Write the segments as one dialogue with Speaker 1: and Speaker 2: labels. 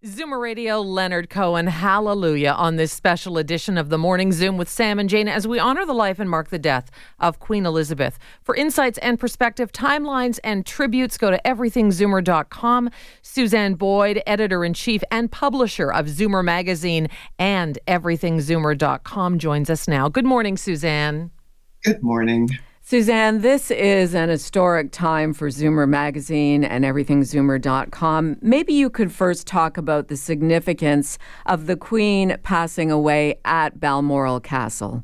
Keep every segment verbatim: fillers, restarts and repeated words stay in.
Speaker 1: Zoomer Radio, Leonard Cohen, hallelujah, on this special edition of the Morning Zoom with Sam and Jane as we honor the life and mark the death of Queen Elizabeth. For insights and perspective, timelines and tributes, go to everything zoomer dot com. Suzanne Boyd, editor-in-chief and publisher of Zoomer Magazine and everything zoomer dot com, joins us now. Good morning, Suzanne.
Speaker 2: Good morning.
Speaker 3: Suzanne, this is an historic time for Zoomer Magazine and everything zoomer dot com. Maybe you could first talk about the significance of the Queen passing away at Balmoral Castle.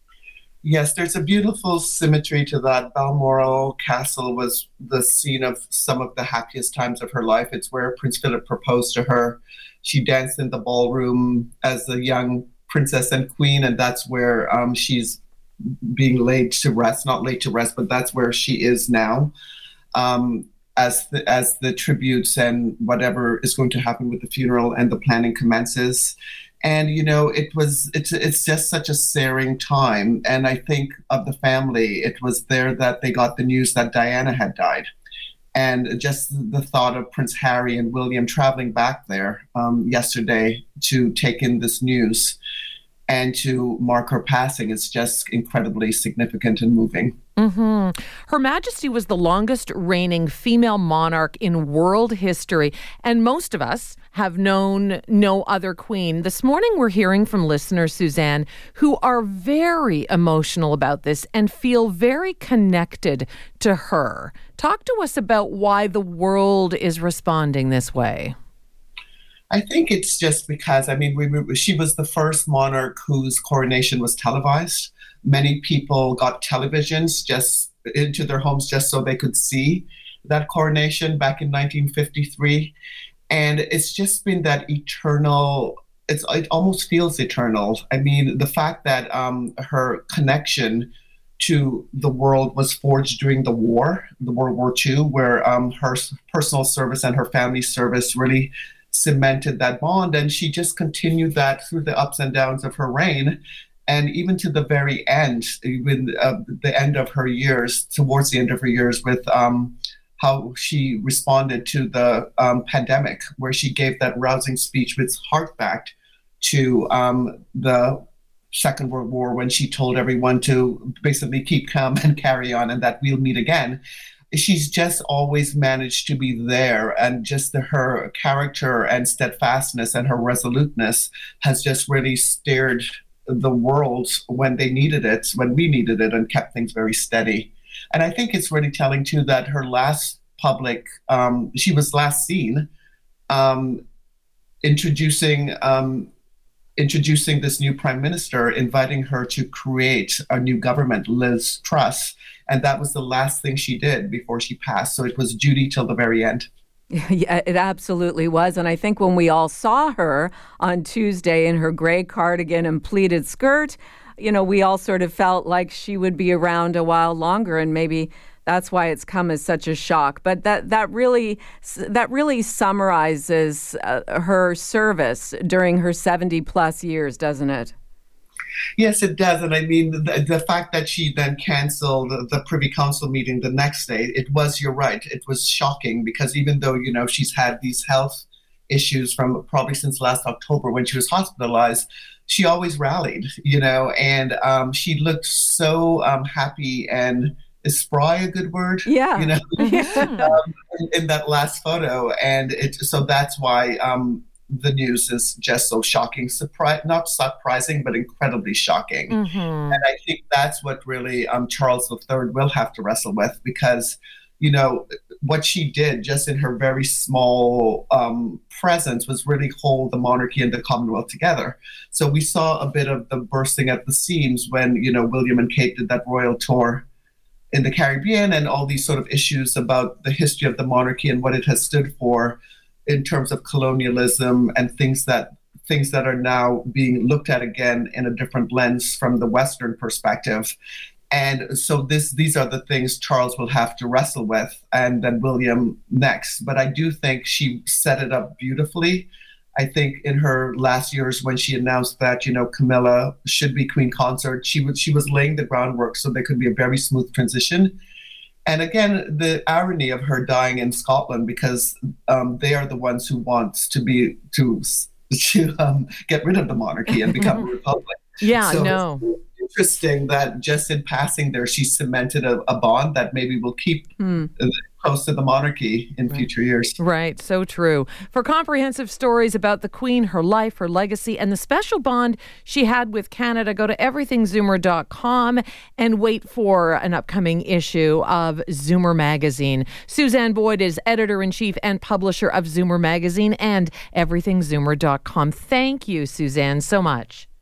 Speaker 2: Yes, there's a beautiful symmetry to that. Balmoral Castle was the scene of some of the happiest times of her life. It's where Prince Philip proposed to her. She danced in the ballroom as a young princess and queen, and that's where um, she's being laid to rest, not laid to rest, but that's where she is now. Um, as the, as the tributes and whatever is going to happen with the funeral and the planning commences. And, you know, it was, it's, it's just such a searing time. And I think of the family, it was there that they got the news that Diana had died. And just the thought of Prince Harry and William traveling back there um, yesterday to take in this news and to mark her passing is just incredibly significant and moving.
Speaker 1: Mm-hmm. Her Majesty was the longest reigning female monarch in world history, and most of us have known no other queen. This morning we're hearing from listeners, Suzanne, who are very emotional about this and feel very connected to her. Talk to us about why the world is responding this way.
Speaker 2: I think it's just because, I mean, we, we, she was the first monarch whose coronation was televised. Many people got televisions just into their homes just so they could see that coronation back in nineteen fifty-three. And it's just been that eternal, it's, it almost feels eternal. I mean, the fact that um, her connection to the world was forged during the war, the World War Two, where um, her personal service and her family service really cemented that bond, and she just continued that through the ups and downs of her reign, and even to the very end, even uh, the end of her years, towards the end of her years, with um, how she responded to the um, pandemic, where she gave that rousing speech with heart back to um, the Second World War, when she told everyone to basically keep calm and carry on, and that we'll meet again. She's just always managed to be there, and just the, her character and steadfastness and her resoluteness has just really steered the world when they needed it, when we needed it, and kept things very steady. And I think it's really telling too that her last public, um, she was last seen um, introducing um, introducing this new prime minister, inviting her to create a new government, Liz Truss. And that was the last thing she did before she passed. So it was duty till the very end.
Speaker 3: Yeah, it absolutely was. And I think when we all saw her on Tuesday in her gray cardigan and pleated skirt, you know, we all sort of felt like she would be around a while longer, and maybe that's why it's come as such a shock. But that that really that really summarizes uh, her service during her seventy plus years, doesn't it?
Speaker 2: Yes, it does. And I mean, the, the fact that she then canceled the, the Privy Council meeting the next day, it was, you're right, it was shocking, because even though, you know, she's had these health issues from probably since last October when she was hospitalized, she always rallied, you know, and um, she looked so um, happy and is spry a good word?
Speaker 3: Yeah.
Speaker 2: You know,
Speaker 3: Yeah.
Speaker 2: um, in, in that last photo. And it, so that's why um, the news is just so shocking, surprise, not surprising, but incredibly shocking.
Speaker 1: Mm-hmm.
Speaker 2: And I think that's what really um, Charles the Third will have to wrestle with, because, you know, what she did just in her very small um, presence was really hold the monarchy and the Commonwealth together. So we saw a bit of the bursting at the seams when, you know, William and Kate did that royal tour in the Caribbean, and all these sort of issues about the history of the monarchy and what it has stood for in terms of colonialism and things that things that are now being looked at again in a different lens from the Western perspective. And so this these are the things Charles will have to wrestle with, and then William next. But I do think she set it up beautifully. I think in her last years, when she announced that, you know, Camilla should be Queen Consort, she was she was laying the groundwork so there could be a very smooth transition. And again, the irony of her dying in Scotland, because um, they are the ones who wants to be to to um, get rid of the monarchy and become a republic.
Speaker 1: Yeah,
Speaker 2: so
Speaker 1: no.
Speaker 2: It's interesting that just in passing there, she cemented a, a bond that maybe will keep hmm. close to the monarchy in right. future years.
Speaker 1: Right, so true. For comprehensive stories about the Queen, her life, her legacy, and the special bond she had with Canada, go to everything zoomer dot com and wait for an upcoming issue of Zoomer Magazine. Suzanne Boyd is editor-in-chief and publisher of Zoomer Magazine and everything zoomer dot com. Thank you, Suzanne, so much.